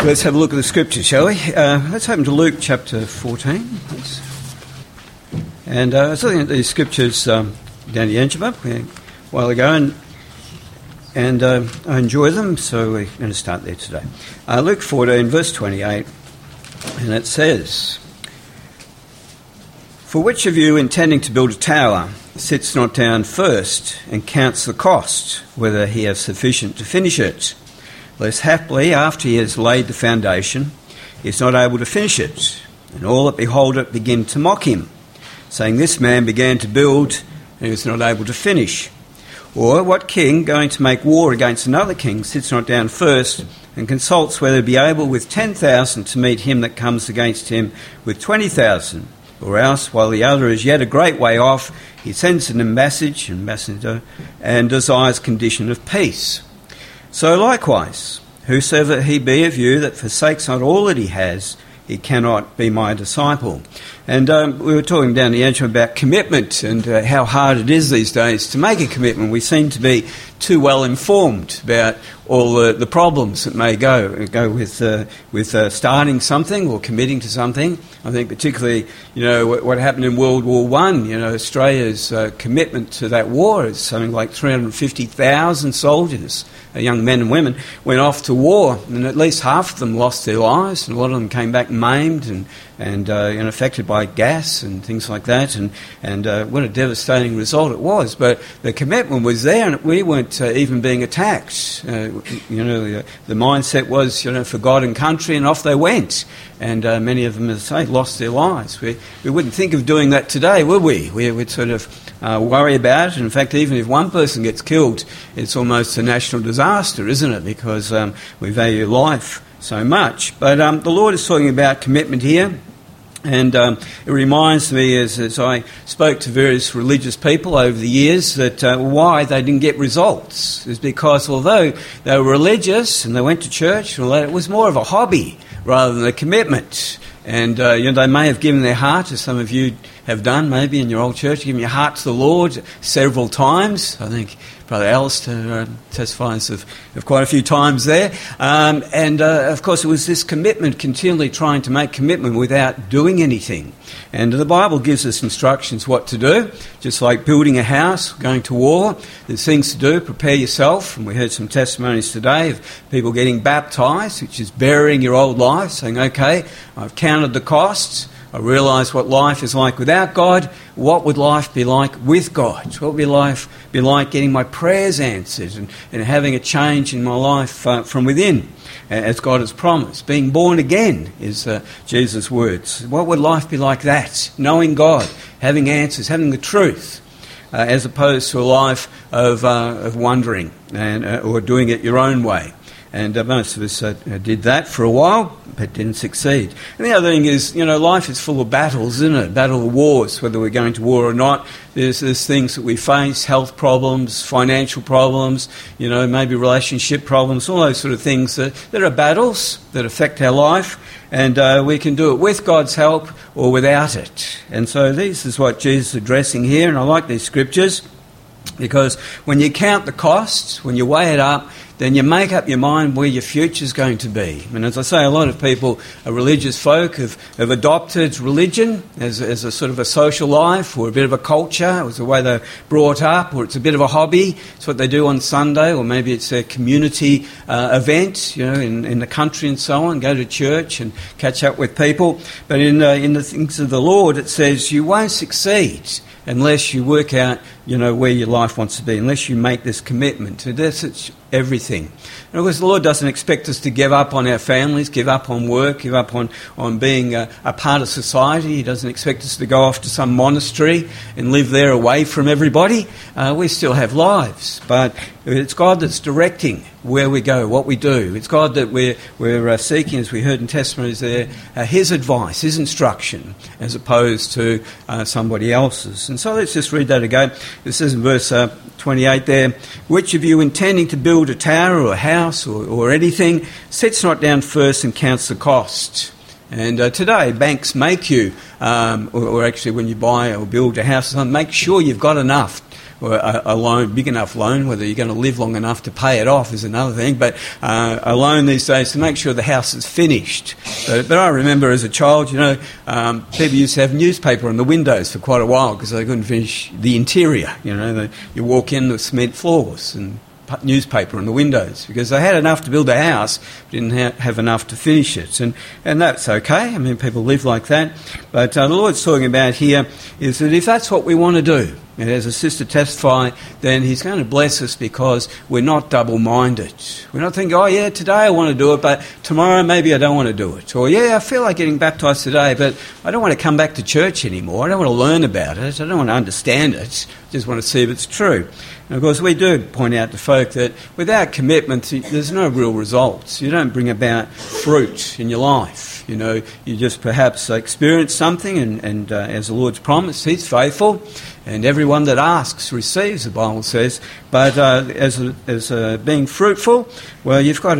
Let's have a look at the scriptures, shall we? Let's open to Luke chapter 14, please. And I was looking at these scriptures down at Yanchama a while ago, and I enjoy them, so we're going to start there today. Luke 14, verse 28, and it says, "For which of you, intending to build a tower, sits not down first and counts the cost, whether he has sufficient to finish it? Lest haply, after he has laid the foundation, he is not able to finish it, and all that behold it begin to mock him, saying, This man began to build, and he was not able to finish. Or what king, going to make war against another king, sits not down first and consults whether he be able with 10,000 to meet him that comes against him with 20,000? Or else, while the other is yet a great way off, he sends an ambassador, and desires condition of peace. So likewise, whosoever he be of you that forsakes not all that he has, he cannot be my disciple." And we were talking down the edge about commitment and how hard it is these days to make a commitment. We seem to be too well informed about all the problems that may go with starting something or committing to something. I think particularly, what happened in World War I, Australia's commitment to that war is something like 350,000 soldiers, young men and women, went off to war, and at least half of them lost their lives, and a lot of them came back maimed and affected by gas and things like that, and what a devastating result it was. But the commitment was there, and we weren't even being attacked. The mindset was, for God and country, and off they went. And many of them, as I say, lost their lives. We wouldn't think of doing that today, would we? We'd sort of worry about it. In fact, even if one person gets killed, it's almost a national disaster, isn't it? Because we value life so much. But the Lord is talking about commitment here. And it reminds me, as I spoke to various religious people over the years, that why they didn't get results is because although they were religious and they went to church, it was more of a hobby rather than a commitment. And they may have given their heart, as some of you have done maybe in your old church, given your heart to the Lord several times. I think Brother Alistair testifies of quite a few times there. Of course, it was this commitment, continually trying to make commitment without doing anything. And the Bible gives us instructions what to do, just like building a house, going to war. There's things to do, prepare yourself. And we heard some testimonies today of people getting baptised, which is burying your old life, saying, okay, I've counted the costs. I realise what life is like without God. What would life be like with God? What would life be like getting my prayers answered and having a change in my life from within, as God has promised? Being born again is Jesus' words. What would life be like that? Knowing God, having answers, having the truth, as opposed to a life of wondering or doing it your own way. And most of us did that for a while, but didn't succeed. And the other thing is, life is full of battles, isn't it? Battle of wars, whether we're going to war or not. There's things that we face, health problems, financial problems, maybe relationship problems, all those sort of things that are battles that affect our life. And we can do it with God's help or without it. And so this is what Jesus is addressing here, and I like these scriptures, because when you count the costs, when you weigh it up, then you make up your mind where your future's going to be. And as I say, a lot of people, religious folk, have adopted religion as a sort of a social life or a bit of a culture. It was the way they're brought up, or it's a bit of a hobby. It's what they do on Sunday, or maybe it's a community event, in the country and so on, go to church and catch up with people. But in the things of the Lord, it says you won't succeed unless you work out, where your life wants to be, unless you make this commitment. So that's everything. And of course, the Lord doesn't expect us to give up on our families, give up on work, give up on being a part of society. He doesn't expect us to go off to some monastery and live there away from everybody. We still have lives, but it's God that's directing where we go, what we do. It's God that we're seeking, as we heard in testimonies there, His advice, His instruction, as opposed to somebody else's. And so let's just read that again. It says in verse 28 there, "Which of you intending to build a tower or a house or anything sits not down first and counts the cost?" And today banks make you, or actually when you buy or build a house, make sure you've got enough a loan, big enough loan. Whether you're going to live long enough to pay it off is another thing, but a loan these days to make sure the house is finished. But I remember as a child, people used to have newspaper on the windows for quite a while because they couldn't finish the interior. You walk in with cement floors and newspaper on the windows because they had enough to build a house but didn't have enough to finish it, and that's okay. I mean, people live like that, but the Lord's talking about here is that if that's what we want to do, and as a sister testified, then he's going to bless us because we're not double-minded. We're not thinking, oh yeah, today I want to do it, but tomorrow maybe I don't want to do it. Or yeah, I feel like getting baptised today, but I don't want to come back to church anymore. I don't want to learn about it. I don't want to understand it. I just want to see if it's true. And of course, we do point out to folk that without commitment, there's no real results. You don't bring about fruit in your life. You just perhaps experience something, and as the Lord's promised, he's faithful, and everyone that asks receives, the Bible says. But as being fruitful, well, you've got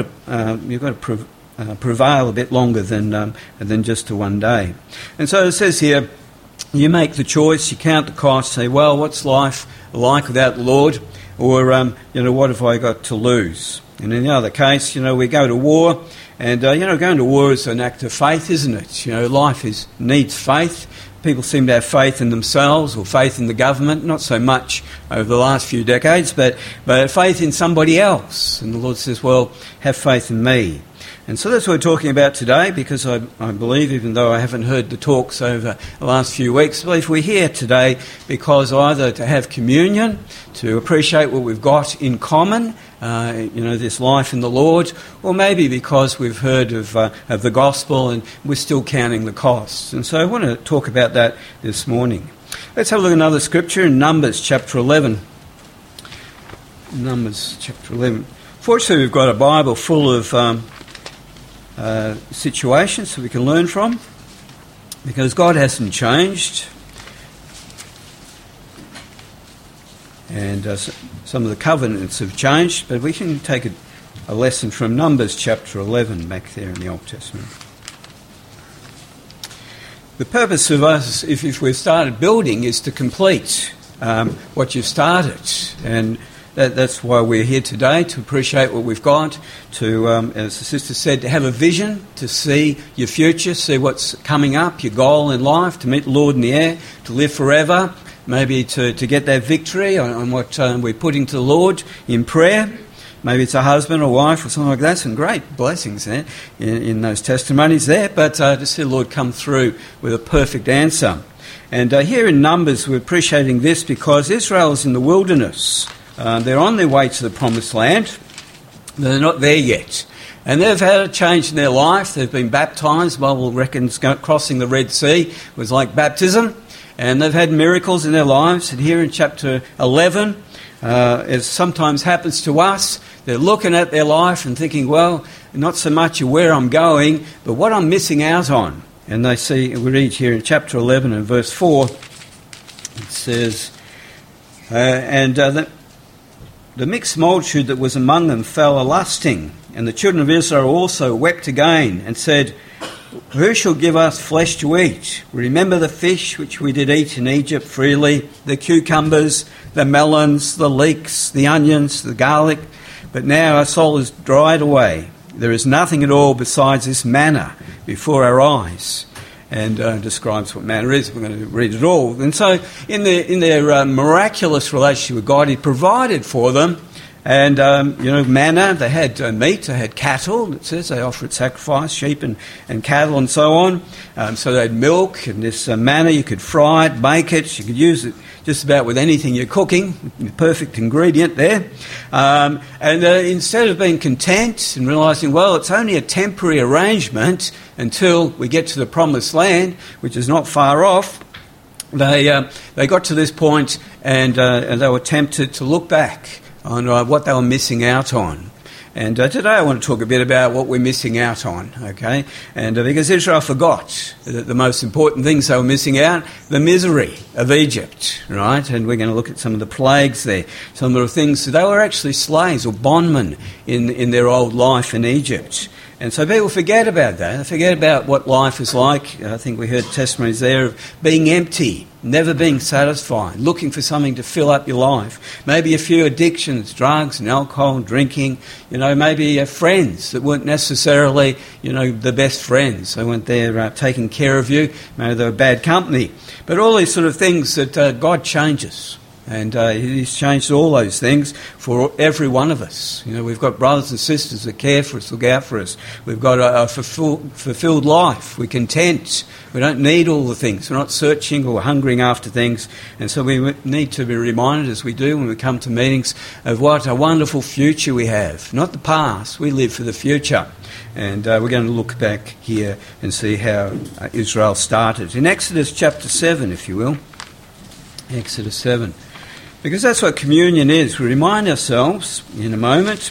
to prevail a bit longer than just to one day. And so it says here, you make the choice, you count the cost, say, well, what's life like without the Lord? Or, what have I got to lose? And in the other case, we go to war, and, going to war is an act of faith, isn't it? Life needs faith. People seem to have faith in themselves or faith in the government, not so much over the last few decades, but faith in somebody else. And the Lord says, well, have faith in me. And so that's what we're talking about today, because I believe, even though I haven't heard the talks over the last few weeks, I believe we're here today because either to have communion, to appreciate what we've got in common, this life in the Lord, or maybe because we've heard of the gospel and we're still counting the costs. And so I want to talk about that this morning. Let's have a look at another scripture in Numbers chapter 11. Numbers chapter 11. Fortunately, we've got a Bible full of situations that we can learn from, because God hasn't changed, and some of the covenants have changed, but we can take a lesson from Numbers chapter 11 back there in the Old Testament. The purpose of us, if we've started building, is to complete what you've started, and that's why we're here today, to appreciate what we've got, to, as the sister said, to have a vision, to see your future, see what's coming up, your goal in life, to meet the Lord in the air, to live forever, maybe to get that victory on what we're putting to the Lord in prayer. Maybe it's a husband or wife or something like that. Some great blessings there in those testimonies there, but to see the Lord come through with a perfect answer. And here in Numbers, we're appreciating this because Israel is in the wilderness. They're on their way to the promised land. They're not there yet. And they've had a change in their life. They've been baptised. The Bible reckons crossing the Red Sea was like baptism. And they've had miracles in their lives. And here in chapter 11, as sometimes happens to us, they're looking at their life and thinking, well, not so much where I'm going, but what I'm missing out on. And they see, we read here in chapter 11 and verse 4, it says, the mixed multitude that was among them fell a-lusting, and the children of Israel also wept again, and said, who shall give us flesh to eat? Remember the fish which we did eat in Egypt freely, the cucumbers, the melons, the leeks, the onions, the garlic. But now our soul is dried away. There is nothing at all besides this manna before our eyes. And describes what manna is. We're going to read it all. And so in their miraculous relationship with God, he provided for them. And, manna, they had meat, they had cattle. It says they offered sacrifice, sheep and cattle and so on. So they had milk, and this manna, you could fry it, bake it. You could use it just about with anything you're cooking, the perfect ingredient there. And instead of being content and realising, well, it's only a temporary arrangement until we get to the promised land, which is not far off, they got to this point and they were tempted to look back on what they were missing out on. And today I want to talk a bit about what we're missing out on, okay? And because Israel forgot the most important things they were missing out, the misery of Egypt, right? And we're going to look at some of the plagues there, some of the things. They were actually slaves or bondmen in their old life in Egypt. And so people forget about that. They forget about what life is like. I think we heard testimonies there of being empty, never being satisfied, looking for something to fill up your life. Maybe a few addictions, drugs and alcohol, drinking. Maybe friends that weren't necessarily, the best friends. They weren't there taking care of you. Maybe they were bad company. But all these sort of things that God changes. And He's changed all those things for every one of us. We've got brothers and sisters that care for us, look out for us. We've got a fulfilled life. We're content. We don't need all the things. We're not searching or hungering after things. And so we need to be reminded, as we do when we come to meetings, of what a wonderful future we have. Not the past. We live for the future. And we're going to look back here and see how Israel started. In Exodus chapter 7, if you will. Exodus 7. Because that's what communion is. We remind ourselves in a moment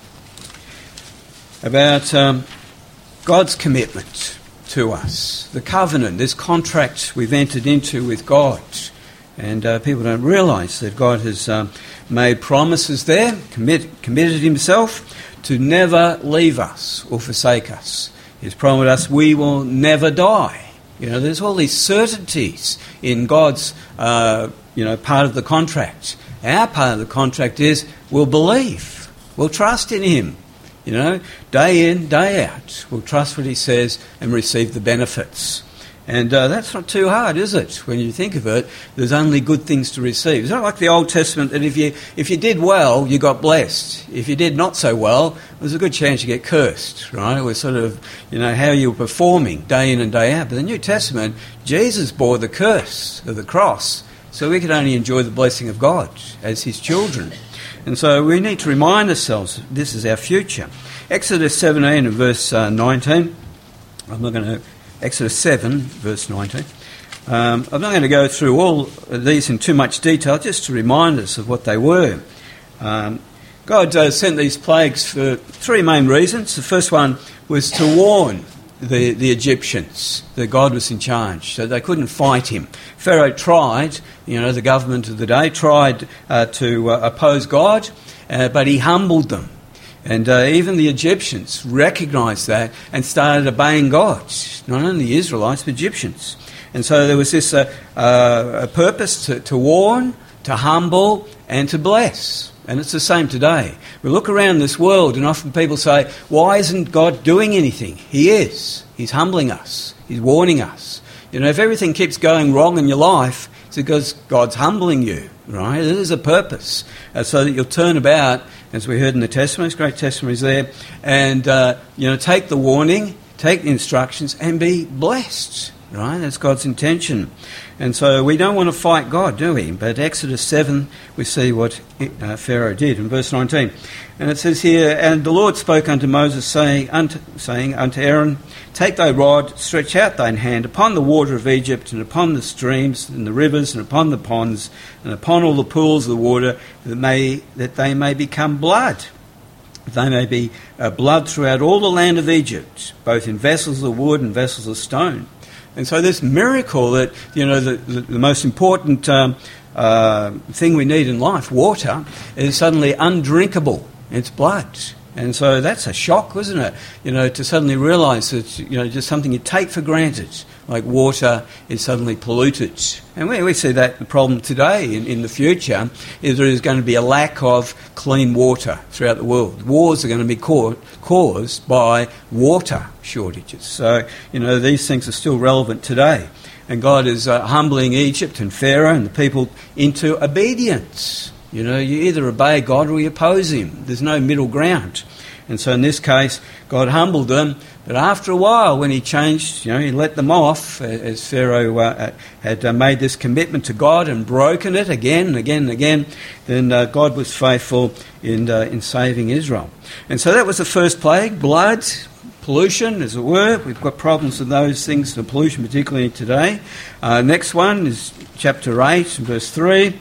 about God's commitment to us, the covenant, this contract we've entered into with God. And people don't realise that God has made promises there, committed Himself to never leave us or forsake us. He's promised us we will never die. There's all these certainties in God's part of the contract. Our part of the contract is we'll believe. We'll trust in Him. Day in, day out. We'll trust what He says and receive the benefits. And that's not too hard, is it? When you think of it, there's only good things to receive. It's not like the Old Testament that if you did well, you got blessed. If you did not so well, there's a good chance you get cursed, right? It was sort of, how you were performing day in and day out. But the New Testament, Jesus bore the curse of the cross, so we could only enjoy the blessing of God as His children. And so we need to remind ourselves this is our future. Exodus 17 and verse 19. Exodus 7, verse 19. I'm not going to go through all of these in too much detail, just to remind us of what they were. God sent these plagues for three main reasons. The first one was to warn the Egyptians that God was in charge, so they couldn't fight Him. Pharaoh tried, the government of the day tried to oppose God, but he humbled them. And even the Egyptians recognised that and started obeying God, not only the Israelites, but Egyptians. And so there was this a purpose to warn, to humble, and to bless. And it's the same today. We look around this world and often people say, why isn't God doing anything? He is. He's humbling us. He's warning us. If everything keeps going wrong in your life, it's because God's humbling you, right? There's a purpose, so that you'll turn about, as we heard in the testimonies, great testimonies there, and take the warning, take the instructions, and be blessed, right? That's God's intention. And so we don't want to fight God, do we? But Exodus 7, we see what Pharaoh did in verse 19. And it says here, and the Lord spoke unto Moses, saying unto Aaron, take thy rod, stretch out thine hand upon the water of Egypt, and upon the streams, and the rivers, and upon the ponds, and upon all the pools of the water, that they may become blood. They may be blood throughout all the land of Egypt, both in vessels of wood and vessels of stone. And so this miracle that, the most important thing we need in life, water, is suddenly undrinkable. It's blood. And so that's a shock, wasn't it? To suddenly realise that, just something you take for granted, like water, is suddenly polluted. And we see that the problem today in the future is there is going to be a lack of clean water throughout the world. Wars are going to be caused by water shortages. So, these things are still relevant today. And God is humbling Egypt and Pharaoh and the people into obedience. You either obey God or you oppose Him. There's no middle ground. And so in this case, God humbled them. But after a while, when He changed, He let them off, as Pharaoh had made this commitment to God and broken it again and again and again, then God was faithful in saving Israel. And so that was the first plague, blood, pollution, as it were. We've got problems with those things, the pollution particularly today. Next one is chapter 8, verse 3.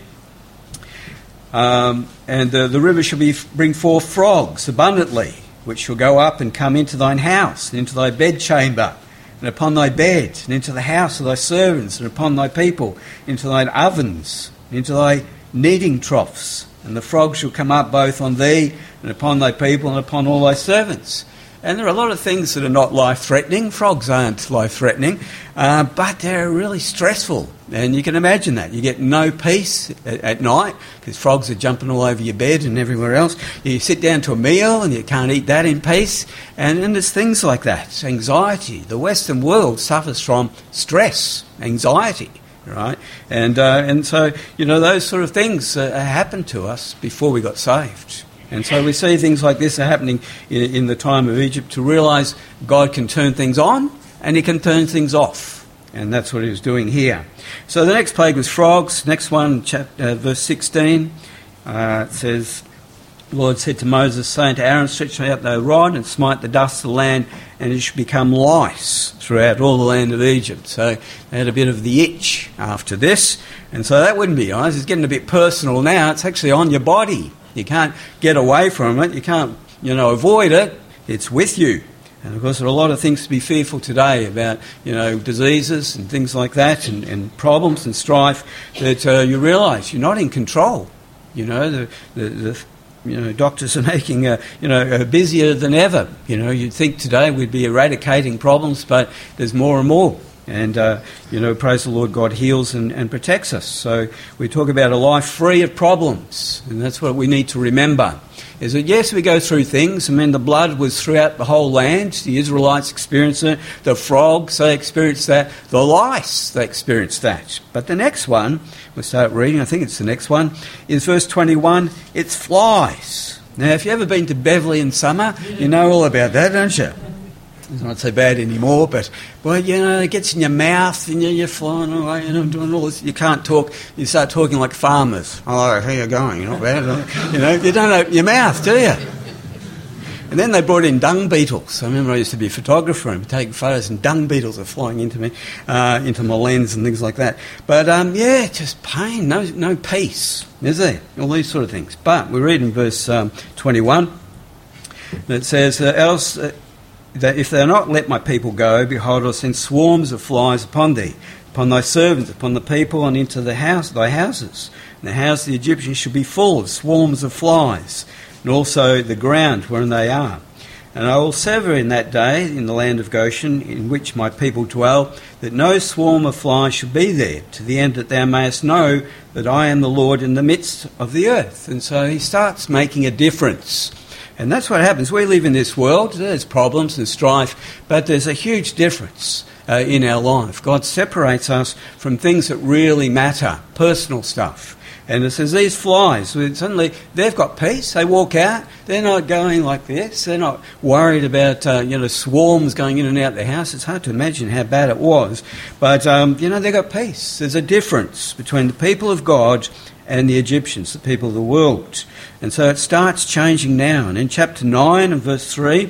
And the river shall bring forth frogs abundantly, which shall go up and come into thine house, and into thy bedchamber, and upon thy bed, and into the house of thy servants, and upon thy people, into thine ovens, and into thy kneading troughs. And the frogs shall come up both on thee, and upon thy people, and upon all thy servants. And there are a lot of things that are not life-threatening. Frogs aren't life-threatening, but they're really stressful. And you can imagine that. You get no peace at night because frogs are jumping all over your bed and everywhere else. You sit down to a meal and you can't eat that in peace. And there's things like that. Anxiety. The Western world suffers from stress, anxiety, right? And so, those sort of things happened to us before we got saved. And so we see things like this are happening in the time of Egypt to realise God can turn things on and he can turn things off. And that's what he was doing here. So the next plague was frogs. Next one, verse 16, it says, the Lord said to Moses, saying to Aaron, stretch out thy rod and smite the dust of the land, and it shall become lice throughout all the land of Egypt. So they had a bit of the itch after this. And so that wouldn't be nice. It's getting a bit personal now. It's actually on your body. You can't get away from it. You can't, avoid it. It's with you. And of course there are a lot of things to be fearful today about, diseases and things like that and problems and strife that you realise you're not in control. The doctors are making, busier than ever. You'd think today we'd be eradicating problems, but there's more and more. And, praise the Lord, God heals and protects us. So we talk about a life free of problems. And that's what we need to remember. Is that, yes, we go through things. The blood was throughout the whole land. The Israelites experienced it. The frogs, they experienced that. The lice, they experienced that. But the next one, we'll start reading, I think it's the next one, is verse 21, it's flies. Now, if you've ever been to Beverley in summer, you know all about that, don't you? It's not so bad anymore, but, it gets in your mouth and you're flying away and doing all this. You can't talk. You start talking like farmers. Oh, how you going? You're not bad. You don't open your mouth, do you? And then they brought in dung beetles. I remember I used to be a photographer and take photos, and dung beetles are flying into me, into my lens and things like that. But, just pain, no peace, is there? All these sort of things. But we read in verse 21, it says, else... that if they are not let my people go, behold, I'll send swarms of flies upon thee, upon thy servants, upon the people, and into thy houses. And the house of the Egyptians shall be full of swarms of flies, and also the ground wherein they are. And I will sever in that day, in the land of Goshen, in which my people dwell, that no swarm of flies shall be there, to the end that thou mayest know that I am the Lord in the midst of the earth. And so he starts making a difference. And that's what happens. We live in this world. There's problems and strife, but there's a huge difference in our life. God separates us from things that really matter, personal stuff. And it says these flies, suddenly they've got peace. They walk out. They're not going like this. They're not worried about, swarms going in and out the house. It's hard to imagine how bad it was. But, they've got peace. There's a difference between the people of God and the Egyptians, the people of the world. And so it starts changing now. And in chapter 9 and verse 3,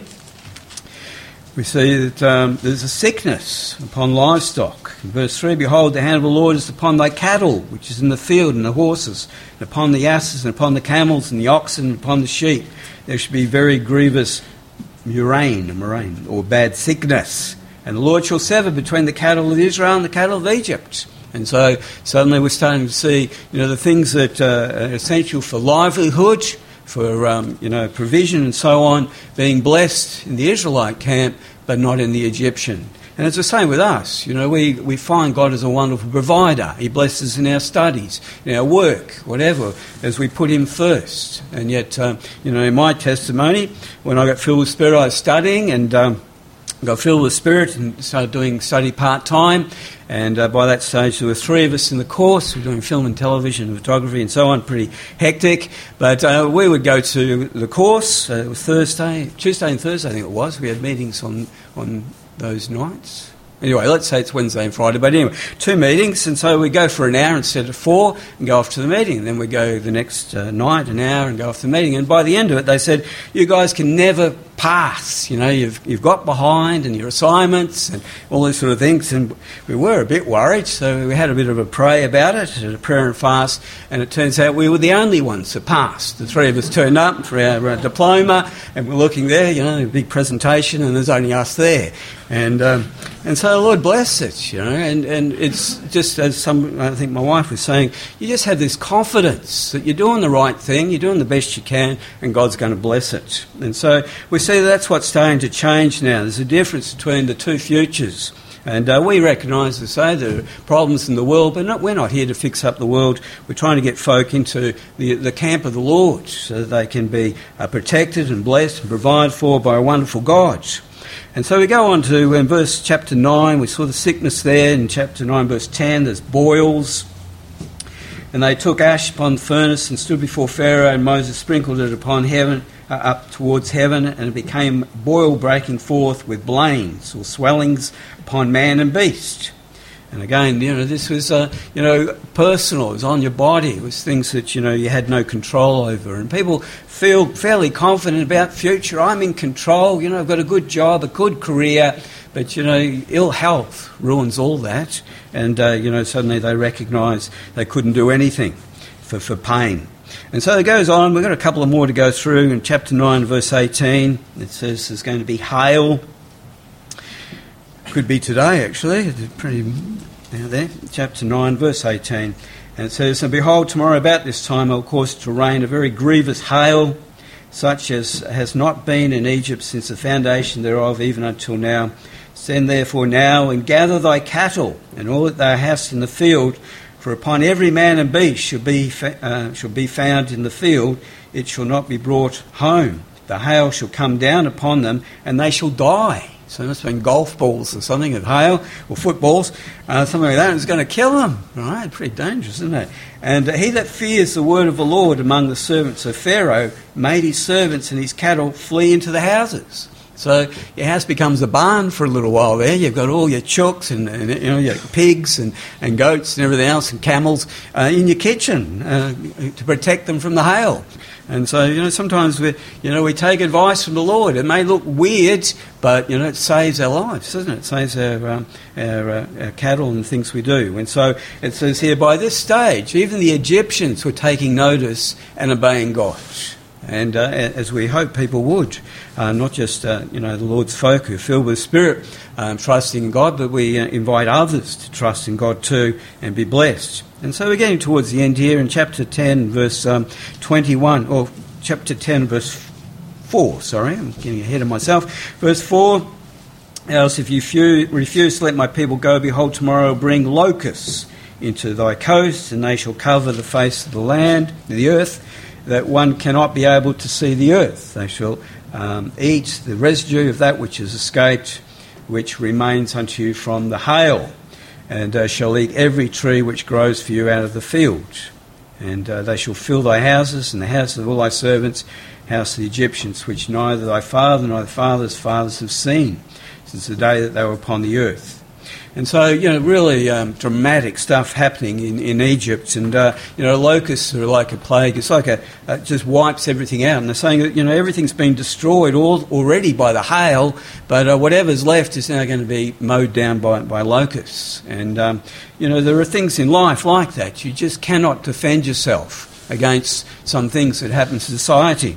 we see that there's a sickness upon livestock. In verse 3, behold, the hand of the Lord is upon thy cattle, which is in the field, and the horses, and upon the asses, and upon the camels, and the oxen, and upon the sheep. There should be very grievous murrain, or bad sickness. And the Lord shall sever between the cattle of Israel and the cattle of Egypt. And so suddenly we're starting to see, the things that are essential for livelihood, for, provision and so on, being blessed in the Israelite camp, but not in the Egyptian. And it's the same with us. We find God as a wonderful provider. He blesses in our studies, in our work, whatever, as we put him first. And yet, in my testimony, when I got filled with Spirit, I was studying and got filled with Spirit and started doing study part-time. And by that stage, there were 3 of us in the course. We were doing film and television and photography and so on, pretty hectic. But we would go to the course. It was Tuesday and Thursday, I think it was. We had meetings on those nights. Anyway, let's say it's Wednesday and Friday. But anyway, 2 meetings. And so we go for an hour instead of 4 and go off to the meeting. And then we go the next night, an hour, and go off to the meeting. And by the end of it, they said, you guys can never pass. You've got behind and your assignments and all these sort of things. And we were a bit worried, so we had a bit of a pray about it, a prayer and fast. And it turns out we were the only ones that passed. The 3 of us turned up for our diploma, and we're looking there, a big presentation, and there's only us there. And so the Lord bless it, and it's just as I think my wife was saying, you just have this confidence that you're doing the right thing, you're doing the best you can, and God's going to bless it. And so we're see that's what's starting to change now. There's a difference between the two futures. And we recognise, as I say, there are problems in the world, but we're not here to fix up the world. We're trying to get folk into the camp of the Lord so that they can be protected and blessed and provided for by a wonderful God. And so we go on to in chapter 9, we saw the sickness there. In chapter 9, verse 10, there's boils. And they took ash upon the furnace and stood before Pharaoh, and Moses sprinkled it upon heaven, up towards heaven, and it became boil breaking forth with blains or swellings upon man and beast. And again, this was, personal. It was on your body. It was things that, you had no control over. And people feel fairly confident about future. I'm in control. I've got a good job, a good career. But, ill health ruins all that. And, suddenly they recognise they couldn't do anything for pain. And so it goes on. We've got a couple of more to go through. In chapter 9, verse 18, it says there's going to be hail. Could be today, actually. It's pretty there. Chapter 9, verse 18. And it says, and behold, tomorrow about this time I will cause it to rain a very grievous hail, such as has not been in Egypt since the foundation thereof, even until now. Send therefore now and gather thy cattle and all that thou hast in the field, for upon every man and beast shall be found in the field, it shall not be brought home. The hail shall come down upon them, and they shall die. So it must have been golf balls or something of hail, or footballs, something like that. It's going to kill them. Right? Pretty dangerous, isn't it? And he that fears the word of the Lord among the servants of Pharaoh made his servants and his cattle flee into the houses. So your house becomes a barn for a little while there. You've got all your chooks and your pigs and goats and everything else and camels in your kitchen to protect them from the hail. And so, sometimes we take advice from the Lord. It may look weird, but, it saves our lives, doesn't it? It saves our cattle and things we do. And so it says here, by this stage, even the Egyptians were taking notice and obeying God. And as we hope people would, not just, the Lord's folk who are filled with Spirit, trusting in God, but we invite others to trust in God too and be blessed. And so we're getting towards the end here in chapter 10, verse 21, or chapter 10, verse 4, sorry, I'm getting ahead of myself. Verse 4, else if you refuse to let my people go, behold, tomorrow I'll bring locusts into thy coast, and they shall cover the face of the land, the earth, that one cannot be able to see the earth. They shall eat the residue of that which has escaped, which remains unto you from the hail, and shall eat every tree which grows for you out of the field. And they shall fill thy houses and the houses of all thy servants, house of the Egyptians, which neither thy father nor thy father's fathers have seen, since the day that they were upon the earth. And so, really dramatic stuff happening in Egypt. And, locusts are like a plague. It's like just wipes everything out. And they're saying that, everything's been destroyed already by the hail, but whatever's left is now going to be mowed down by locusts. And, there are things in life like that. You just cannot defend yourself against some things that happen to society.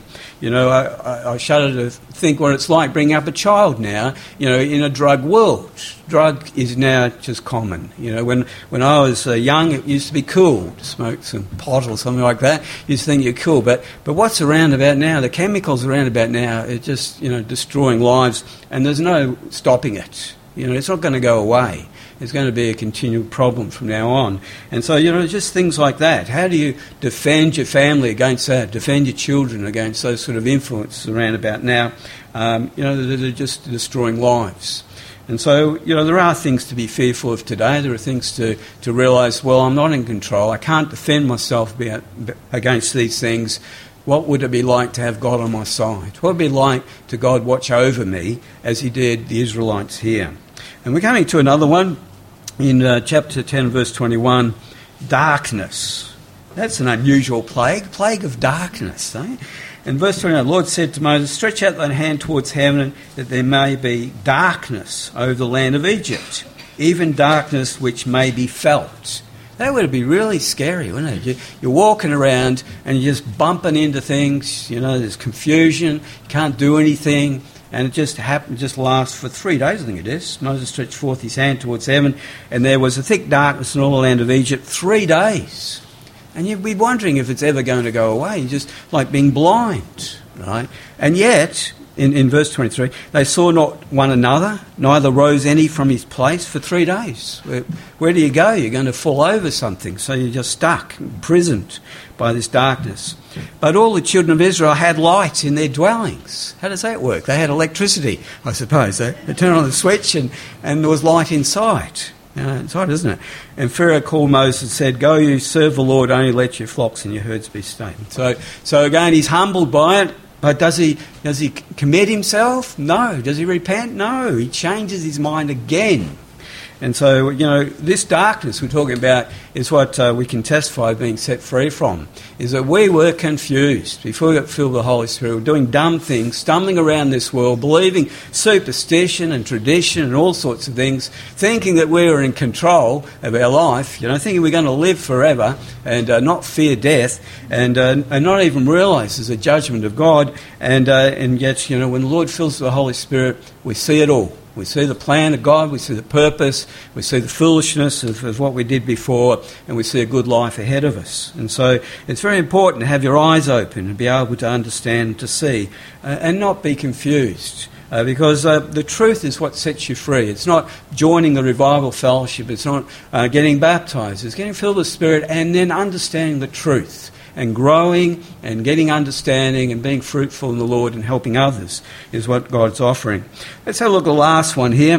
I shudder to think what it's like bringing up a child now, in a drug world. Drug is now just common. When I was young, it used to be cool to smoke some pot or something like that. You used to think you're cool. But what's around about now, the chemicals around about now, are just, destroying lives, and there's no stopping it. It's not going to go away. It's going to be a continual problem from now on. And so, just things like that. How do you defend your family against that? Defend your children against those sort of influences around about now, that are just destroying lives. And so, there are things to be fearful of today. There are things to realise, well, I'm not in control. I can't defend myself against these things. What would it be like to have God on my side? What would it be like to God watch over me as he did the Israelites here? And we're coming to another one in chapter 10, verse 21, darkness. That's an unusual plague of darkness. Eh? In verse 21, the Lord said to Moses, stretch out thine hand towards heaven, that there may be darkness over the land of Egypt, even darkness which may be felt. That would be really scary, wouldn't it? You're walking around and you're just bumping into things, there's confusion, you can't do anything. And it just lasts for 3 days, I think it is. Moses stretched forth his hand towards heaven, and there was a thick darkness in all the land of Egypt 3 days. And you'd be wondering if it's ever going to go away. You're just like being blind, right? And yet, in verse 23, they saw not one another, neither rose any from his place for 3 days. Where do you go? You're going to fall over something, so you're just stuck, imprisoned by this darkness. But all the children of Israel had light in their dwellings. How does that work? They had electricity, I suppose. They turned on the switch and there was light inside. It's odd, isn't it? And Pharaoh called Moses and said, "Go, you serve the Lord, only let your flocks and your herds be stayed." So again, he's humbled by it. But does he commit himself? No. Does he repent? No. He changes his mind again. And so, this darkness we're talking about is what we can testify of being set free from, is that we were confused before we got filled with the Holy Spirit. We're doing dumb things, stumbling around this world, believing superstition and tradition and all sorts of things, thinking that we were in control of our life, thinking we're going to live forever and not fear death and not even realise there's a judgment of God. And yet, when the Lord fills us with the Holy Spirit, we see it all. We see the plan of God, we see the purpose, we see the foolishness of what we did before, and we see a good life ahead of us. And so it's very important to have your eyes open and be able to understand, to see, and not be confused. Because the truth is what sets you free. It's not joining the revival fellowship, it's not getting baptised, it's getting filled with the Spirit and then understanding the truth. And growing and getting understanding and being fruitful in the Lord and helping others is what God's offering. Let's have a look at the last one here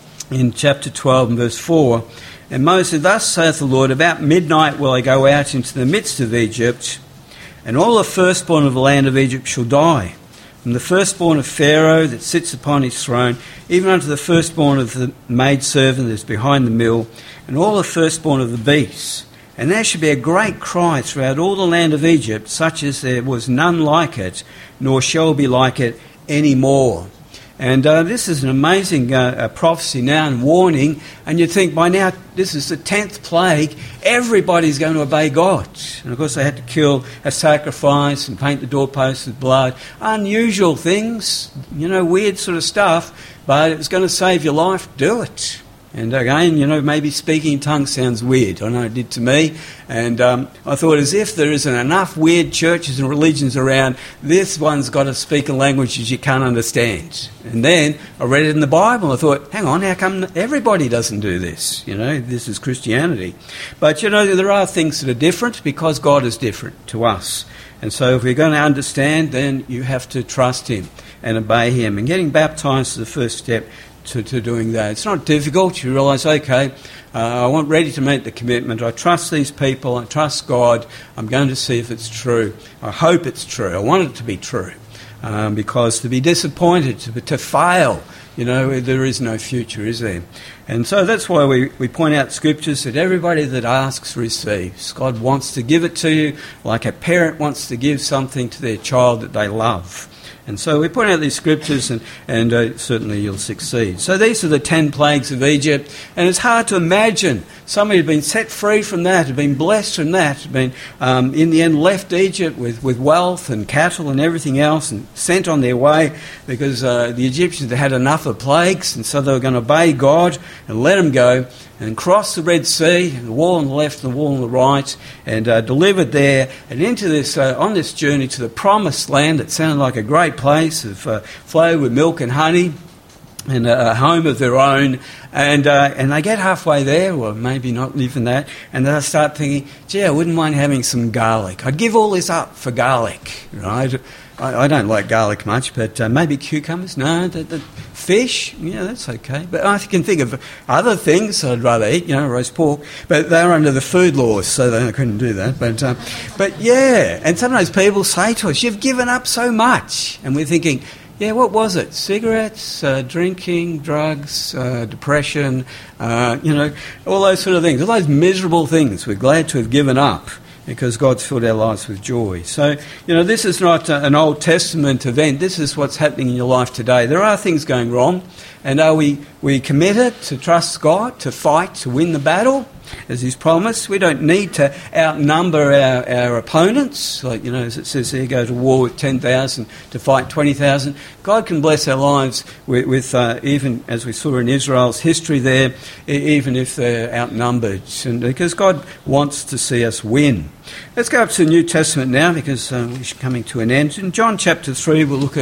in chapter 12 and verse 4. And Moses said, "Thus saith the Lord, about midnight will I go out into the midst of Egypt, and all the firstborn of the land of Egypt shall die. From the firstborn of Pharaoh that sits upon his throne, even unto the firstborn of the maidservant that is behind the mill, and all the firstborn of the beasts. And there shall be a great cry throughout all the land of Egypt, such as there was none like it, nor shall be like it any more." And this is an amazing prophecy now and warning. And you'd think by now, this is the 10th plague, everybody's going to obey God. And of course they had to kill a sacrifice and paint the doorposts with blood. Unusual things, weird sort of stuff. But if it's going to save your life, do it. And again, maybe speaking in tongues sounds weird. I know it did to me. And I thought, as if there isn't enough weird churches and religions around, this one's got to speak in languages you can't understand. And then I read it in the Bible. I thought, hang on, how come everybody doesn't do this? This is Christianity. But, there are things that are different because God is different to us. And so if we're going to understand, then you have to trust him and obey him. And getting baptised is the first step to doing that. It's not difficult. You realise, okay, I'm ready to make the commitment. I trust these people. I trust God. I'm going to see if it's true. I hope it's true. I want it to be true. Because to be disappointed, to fail, there is no future, is there? And so that's why we point out scriptures that everybody that asks receives. God wants to give it to you like a parent wants to give something to their child that they love. And so we point out these scriptures and certainly you'll succeed. So these are the 10 plagues of Egypt. And it's hard to imagine somebody had been set free from that, had been blessed from that, had been in the end left Egypt with wealth and cattle and everything else and sent on their way because the Egyptians had enough of plagues, and so they were going to obey God and let them go and cross the Red Sea, the wall on the left and the wall on the right, and delivered there and into this on this journey to the promised land. It sounded like a great place of flowed with milk and honey, and a home of their own. And they get halfway there, or maybe not even that, and they start thinking, gee, I wouldn't mind having some garlic. I'd give all this up for garlic, right? I don't like garlic much, but maybe cucumbers. No, the fish, that's okay. But I can think of other things I'd rather eat, roast pork. But they were under the food laws, so they couldn't do that. But yeah, and sometimes people say to us, you've given up so much. And we're thinking, yeah, what was it? Cigarettes, drinking, drugs, depression, all those sort of things. All those miserable things we're glad to have given up, because God's filled our lives with joy. So, this is not an Old Testament event. This is what's happening in your life today. There are things going wrong, and are we committed to trust God, to fight, to win the battle, as He's promised? We don't need to outnumber our opponents. Like, as it says here, go to war with 10,000 to fight 20,000. God can bless our lives with even, as we saw in Israel's history there, even if they're outnumbered. And because God wants to see us win. Let's go up to the New Testament now, because we're coming to an end. In John chapter 3, we'll look at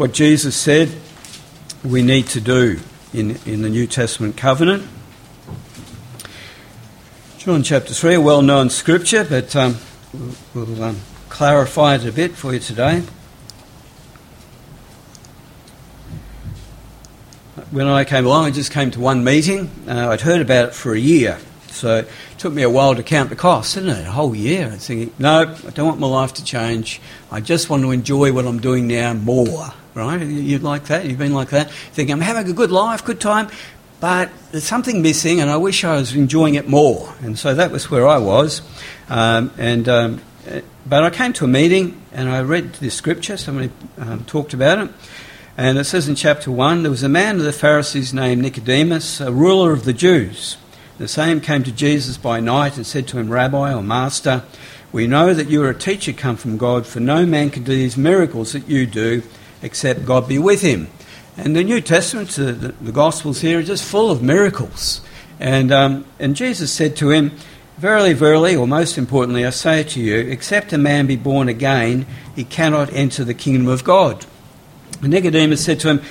what Jesus said we need to do in the New Testament covenant. John chapter 3, a well-known scripture, but we'll clarify it a bit for you today. When I came along, I just came to one meeting. I'd heard about it for a year, so it took me a while to count the costs, didn't it? A whole year. I was thinking, no, I don't want my life to change. I just want to enjoy what I'm doing now more, right? You'd like that? You've been like that? Thinking, I'm having a good life, good time, but there's something missing and I wish I was enjoying it more. And so that was where I was. But I came to a meeting and I read this scripture. Somebody talked about it. And it says in chapter 1, there was a man of the Pharisees named Nicodemus, a ruler of the Jews. The same came to Jesus by night and said to him, Rabbi or Master, we know that you are a teacher come from God, for no man can do these miracles that you do except God be with him. And the New Testament, the Gospels here, are just full of miracles. And Jesus said to him, Verily, verily, or most importantly, I say to you, except a man be born again, he cannot enter the kingdom of God. And Nicodemus said to him,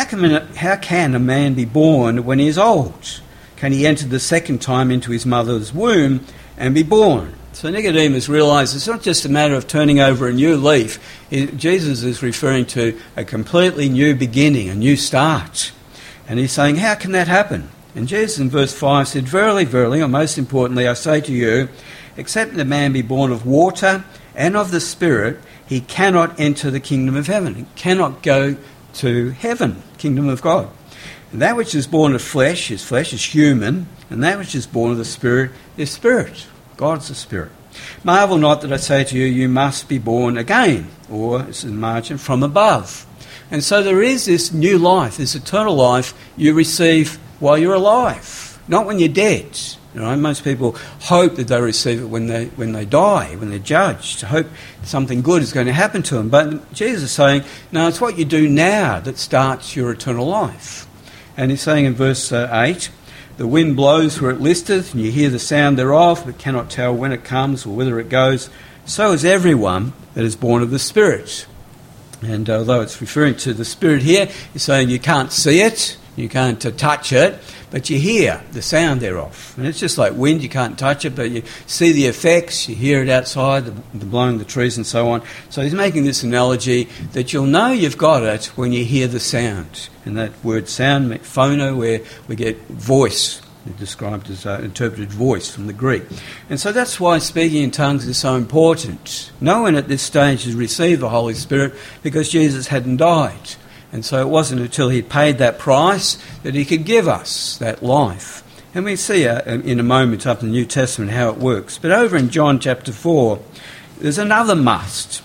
How can a man be born when he is old? Can he enter the second time into his mother's womb and be born? So Nicodemus realised it's not just a matter of turning over a new leaf. Jesus is referring to a completely new beginning, a new start. And he's saying, how can that happen? And Jesus in verse 5 said, Verily, verily, or most importantly, I say to you, except a man be born of water and of the Spirit, he cannot enter the kingdom of heaven. He cannot go to heaven, kingdom of God. And that which is born of flesh is human, and that which is born of the Spirit is spirit. God's the Spirit. Marvel not that I say to you, you must be born again, or, it's in the margin, from above. And so there is this new life, this eternal life you receive while you're alive, not when you're dead. You know, most people hope that they receive it when they die, when they're judged, hope something good is going to happen to them. But Jesus is saying, no, it's what you do now that starts your eternal life. And he's saying in verse 8, the wind blows where it listeth, and you hear the sound thereof, but cannot tell when it comes or whither it goes. So is everyone that is born of the Spirit. And although it's referring to the Spirit here, he's saying you can't see it, you can't touch it, but you hear the sound thereof. And it's just like wind, you can't touch it, but you see the effects, you hear it outside, the blowing of the trees and so on. So he's making this analogy that you'll know you've got it when you hear the sound. And that word sound, phono, where we get voice, described as interpreted voice from the Greek. And so that's why speaking in tongues is so important. No one at this stage has received the Holy Spirit because Jesus hadn't died. And so it wasn't until he paid that price that he could give us that life. And we see in a moment up in the New Testament how it works. But over in John chapter 4, there's another must.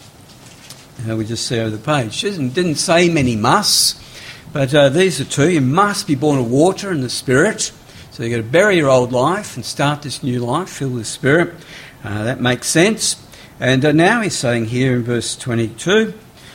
We just see over the page. It didn't say many musts, but these are two. You must be born of water and the Spirit. So you've got to bury your old life and start this new life, filled with the Spirit. That makes sense. And now he's saying here in verse 22,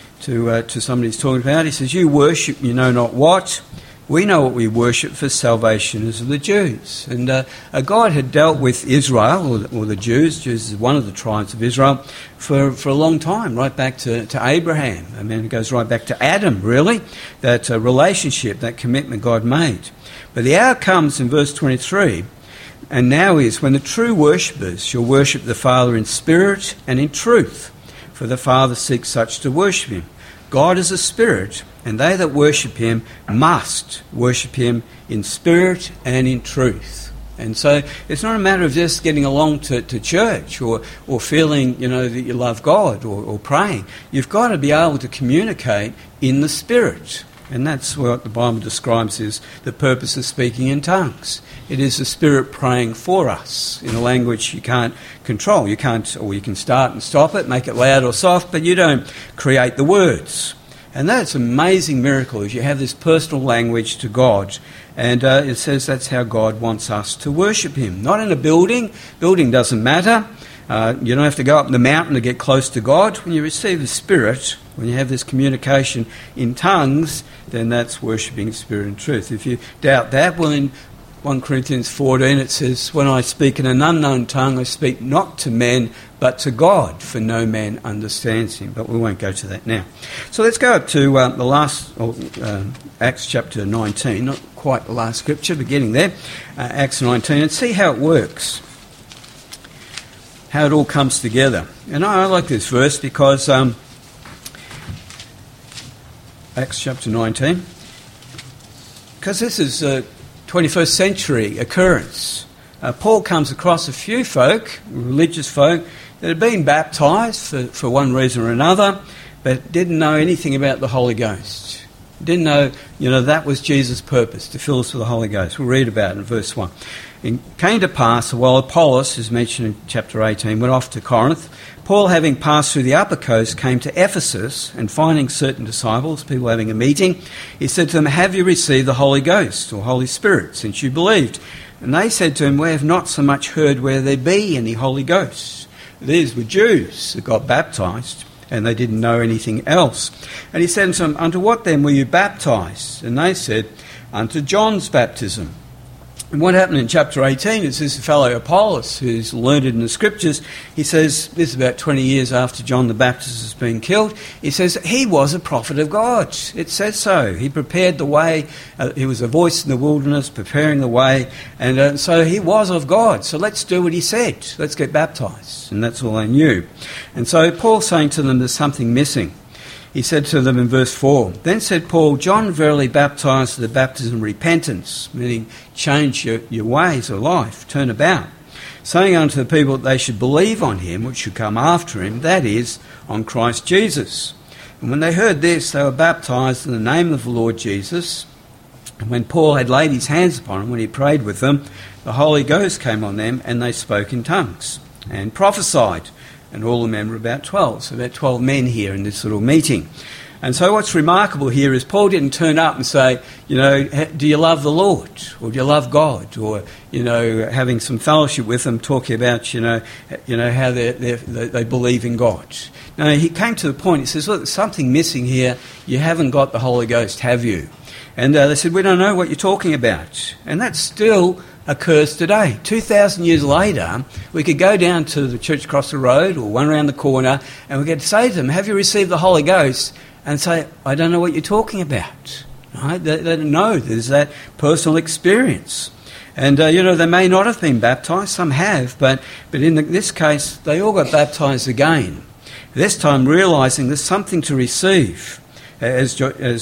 to somebody he's talking about, he says, you worship you know not what. We know what we worship, for salvation is of the Jews. And God had dealt with Israel, or the Jews. Jews is one of the tribes of Israel, for a long time, right back to Abraham. I mean, it goes right back to Adam, really, that relationship, that commitment God made. But the hour comes in verse 23, and now is when the true worshippers shall worship the Father in spirit and in truth, for the Father seeks such to worship him. God is a spirit, and they that worship him must worship him in spirit and in truth. And so it's not a matter of just getting along to church or feeling, that you love God or praying. You've got to be able to communicate in the Spirit. And that's what the Bible describes as the purpose of speaking in tongues. It is the Spirit praying for us in a language you can't control. You can't, or you can start and stop it, make it loud or soft, but you don't create the words. And that's an amazing miracle, is you have this personal language to God. And it says that's how God wants us to worship him. Not in a building. Building doesn't matter. You don't have to go up the mountain to get close to God. When you receive the Spirit, when you have this communication in tongues, then that's worshipping Spirit and truth. If you doubt that, well, then 1 Corinthians 14, it says, when I speak in an unknown tongue, I speak not to men, but to God, for no man understands him. But we won't go to that now. So let's go up to the last, Acts chapter 19, not quite the last scripture, but getting there, Acts 19, and see how it works, how it all comes together. And I like this verse because Acts chapter 19, because this is a 21st century occurrence. Paul comes across a few folk, religious folk, that had been baptised for one reason or another, but didn't know anything about the Holy Ghost. Didn't know, that was Jesus' purpose, to fill us with the Holy Ghost. We'll read about it in verse 1. It came to pass, while Apollos, as mentioned in chapter 18, went off to Corinth, Paul, having passed through the upper coast, came to Ephesus, and finding certain disciples, people having a meeting, he said to them, have you received the Holy Ghost, or Holy Spirit, since you believed? And they said to him, we have not so much heard where there be any Holy Ghost. These were Jews that got baptised, and they didn't know anything else. And he said to them, unto what then were you baptised? And they said, unto John's baptism. And what happened in chapter 18 is this fellow Apollos, who's learned in the scriptures, he says, this is about 20 years after John the Baptist has been killed, he says he was a prophet of God. It says so. He prepared the way. He was a voice in the wilderness, preparing the way. And so he was of God. So let's do what he said. Let's get baptised. And that's all they knew. And so Paul's saying to them there's something missing. He said to them in verse 4, then said Paul, John verily baptized with the baptism of repentance, meaning change your ways of life, turn about, saying unto the people that they should believe on him, which should come after him, that is, on Christ Jesus. And when they heard this, they were baptized in the name of the Lord Jesus. And when Paul had laid his hands upon them, when he prayed with them, the Holy Ghost came on them, and they spoke in tongues and prophesied. And all the men were about 12. So about 12 men here in this little meeting. And so what's remarkable here is Paul didn't turn up and say, do you love the Lord? Or do you love God? Or, having some fellowship with them, talking about, how they believe in God. No, he came to the point, he says, look, there's something missing here. You haven't got the Holy Ghost, have you? And they said, we don't know what you're talking about. And that still occurs today. 2,000 years later, we could go down to the church across the road or one around the corner, and we could say to them, have you received the Holy Ghost? And say, I don't know what you're talking about. Right? They don't know. There's that personal experience. And, they may not have been baptised. Some have. But in this case, they all got baptised again. This time realising there's something to receive. As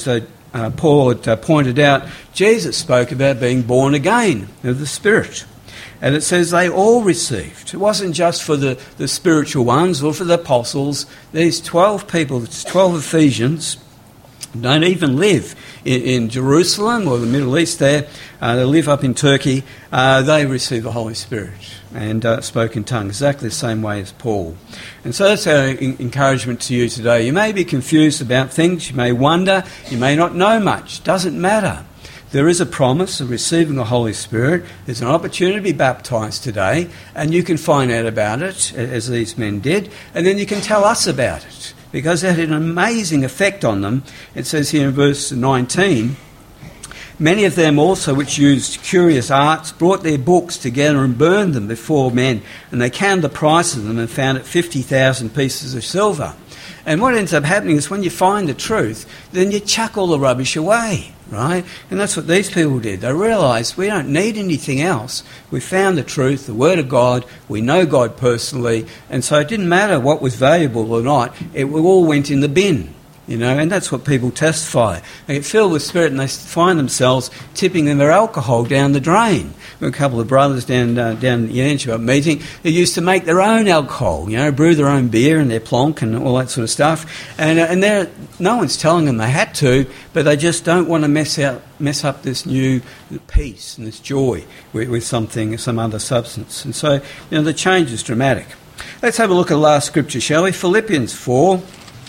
Paul had pointed out, Jesus spoke about being born again of the Spirit. And it says they all received. It wasn't just for the spiritual ones or for the apostles. These 12 people, 12 Ephesians, don't even live in Jerusalem or the Middle East there. They live up in Turkey. They received the Holy Spirit and spoke in tongues, exactly the same way as Paul. And so that's our encouragement to you today. You may be confused about things. You may wonder. You may not know much. Doesn't matter. There is a promise of receiving the Holy Spirit. There's an opportunity to be baptised today, and you can find out about it, as these men did, and then you can tell us about it, because it had an amazing effect on them. It says here in verse 19, many of them also which used curious arts brought their books together and burned them before men, and they counted the price of them and found it 50,000 pieces of silver. And what ends up happening is when you find the truth, then you chuck all the rubbish away, right? And that's what these people did. They realised we don't need anything else. We found the truth, the Word of God. We know God personally. And so it didn't matter what was valuable or not. It all went in the bin. And that's what people testify. They get filled with Spirit and they find themselves tipping their alcohol down the drain. We've got a couple of brothers down at the Yanchibah meeting who used to make their own alcohol, brew their own beer and their plonk and all that sort of stuff. And no one's telling them they had to, but they just don't want to mess up this new peace and this joy with some other substance. And so, the change is dramatic. Let's have a look at the last scripture, shall we? Philippians 4.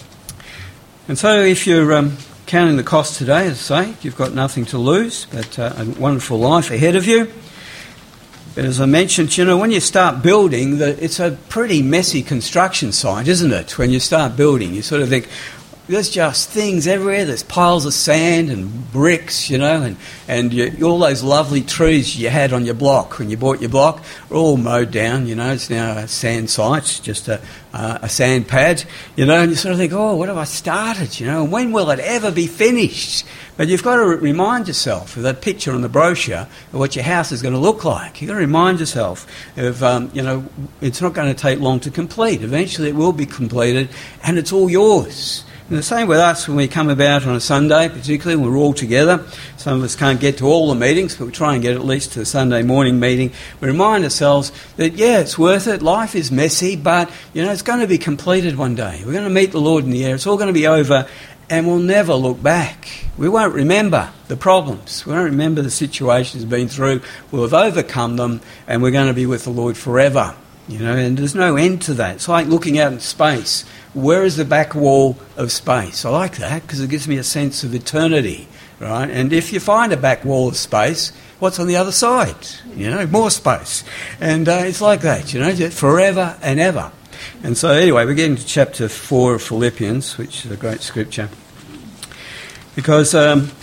And so if you're counting the cost today, as I say, you've got nothing to lose, but a wonderful life ahead of you. But as I mentioned, when you start building, it's a pretty messy construction site, isn't it? When you start building, you sort of think, there's just things everywhere. There's piles of sand and bricks, and all those lovely trees you had on your block when you bought your block are all mowed down. It's now a sand site, just a sand pad. And you sort of think, oh, what have I started? And when will it ever be finished? But you've got to remind yourself of that picture on the brochure of what your house is going to look like. You've got to remind yourself of, it's not going to take long to complete. Eventually it will be completed, and it's all yours. And the same with us when we come about on a Sunday, particularly when we're all together. Some of us can't get to all the meetings, but we try and get at least to the Sunday morning meeting. We remind ourselves that, it's worth it. Life is messy, but, it's going to be completed one day. We're going to meet the Lord in the air. It's all going to be over, and we'll never look back. We won't remember the problems. We won't remember the situations we've been through. We'll have overcome them, and we're going to be with the Lord forever. And there's no end to that. It's like looking out in space. Where is the back wall of space? I like that because it gives me a sense of eternity, right? And if you find a back wall of space, what's on the other side? More space. And it's like that, forever and ever. And so anyway, we're getting to chapter 4 of Philippians, which is a great scripture. Because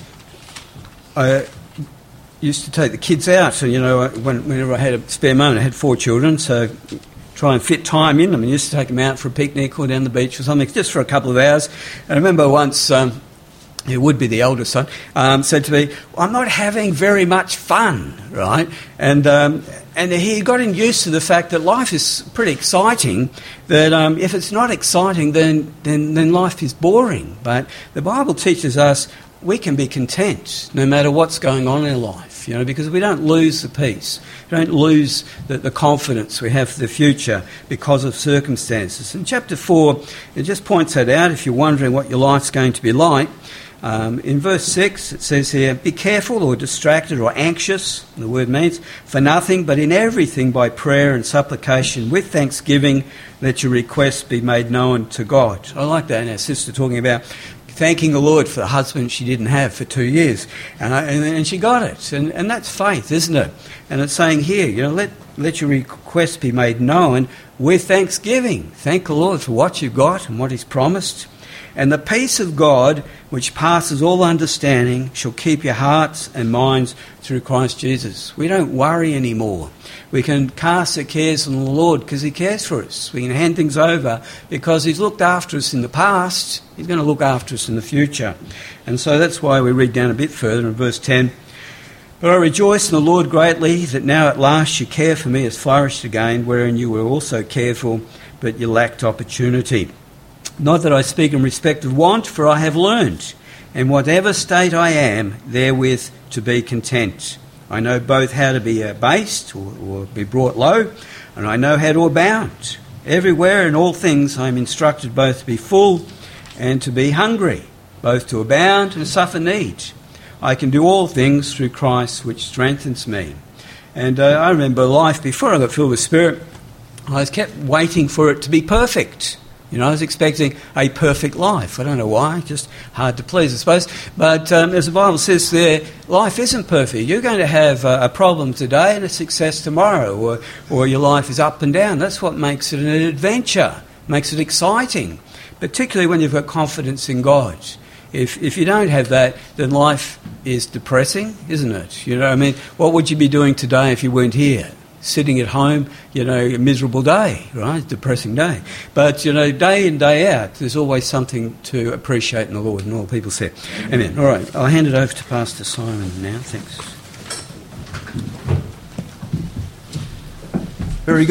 I used to take the kids out, and whenever I had a spare moment, I had 4 children, so try and fit time in them. I used to take them out for a picnic or down the beach or something, just for a couple of hours. And I remember once, it would be the eldest son, said to me, I'm not having very much fun, right? And he had gotten used to the fact that life is pretty exciting, that if it's not exciting, then life is boring. But the Bible teaches us we can be content no matter what's going on in life, because we don't lose the peace. We don't lose the confidence we have for the future because of circumstances. In chapter 4, it just points that out if you're wondering what your life's going to be like. In verse 6, it says here, be careful or distracted or anxious, the word means, for nothing, but in everything by prayer and supplication with thanksgiving, let your requests be made known to God. I like that. And our sister talking about thanking the Lord for the husband she didn't have for 2 years. And she got it. And that's faith, isn't it? And it's saying here, let your requests be made known with thanksgiving. Thank the Lord for what you've got and what he's promised. And the peace of God, which passes all understanding, shall keep your hearts and minds through Christ Jesus. We don't worry anymore. We can cast our cares on the Lord because he cares for us. We can hand things over because he's looked after us in the past. He's going to look after us in the future. And so that's why we read down a bit further in verse 10. But I rejoice in the Lord greatly that now at last your care for me has flourished again, wherein you were also careful, but you lacked opportunity. Not that I speak in respect of want, for I have learned, in whatever state I am, therewith to be content. I know both how to be abased or be brought low, and I know how to abound. Everywhere in all things I am instructed both to be full and to be hungry, both to abound and suffer need. I can do all things through Christ which strengthens me. And I remember life before I got filled with Spirit, I kept waiting for it to be perfect. I was expecting a perfect life. I don't know why, just hard to please, I suppose. But as the Bible says there, life isn't perfect. You're going to have a problem today and a success tomorrow, or your life is up and down. That's what makes it an adventure, makes it exciting, particularly when you've got confidence in God. If you don't have that, then life is depressing, isn't it? What would you be doing today if you weren't here? Sitting at home, a miserable day, right? Depressing day. But, day in, day out, there's always something to appreciate in the Lord, and all people say. Amen. All right, I'll hand it over to Pastor Simon now. Thanks. Very good.